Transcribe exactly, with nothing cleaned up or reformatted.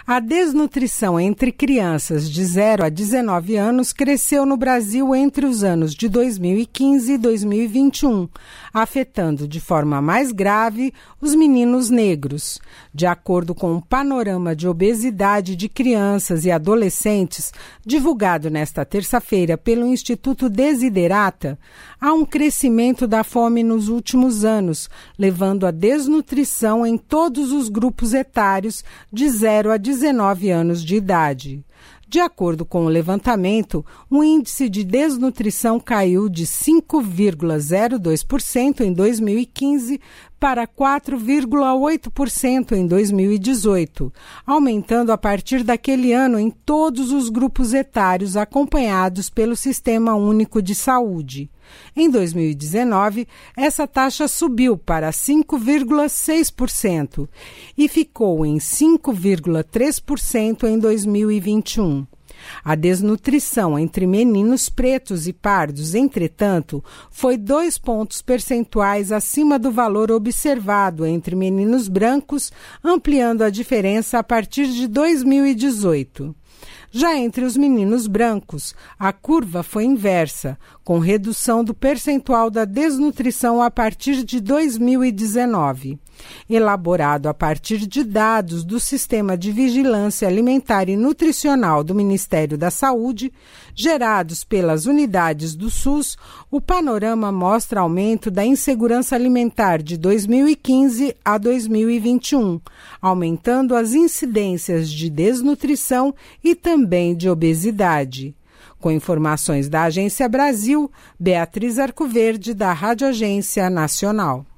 A desnutrição entre crianças de zero a dezenove anos cresceu no Brasil entre os anos de dois mil e quinze e dois mil e vinte e um, afetando de forma mais grave os meninos negros. De acordo com o Panorama de Obesidade de Crianças e Adolescentes, divulgado nesta terça-feira pelo Instituto Desiderata, há um crescimento da fome nos últimos anos, levando à desnutrição em todos os grupos etários de zero a dezenove anos de idade. De acordo com o levantamento, o índice de desnutrição caiu de cinco vírgula zero dois por cento em dois mil e quinze para quatro vírgula oito por cento em dois mil e dezoito, aumentando a partir daquele ano em todos os grupos etários acompanhados pelo Sistema Único de Saúde. Em dois mil e dezenove, essa taxa subiu para cinco vírgula seis por cento e ficou em cinco vírgula três por cento em dois mil e vinte e um. A desnutrição entre meninos pretos e pardos, entretanto, foi dois pontos percentuais acima do valor observado entre meninos brancos, ampliando a diferença a partir de dois mil e dezoito. Já entre os meninos brancos, a curva foi inversa, com redução do percentual da desnutrição a partir de dois mil e dezenove. Elaborado a partir de dados do Sistema de Vigilância Alimentar e Nutricional do Ministério da Saúde, gerados pelas unidades do SUS, o panorama mostra aumento da insegurança alimentar de dois mil e quinze a dois mil e vinte e um, aumentando as incidências de desnutrição e também de obesidade. Com informações da Agência Brasil, Beatriz Arcoverde, da Rádio Agência Nacional.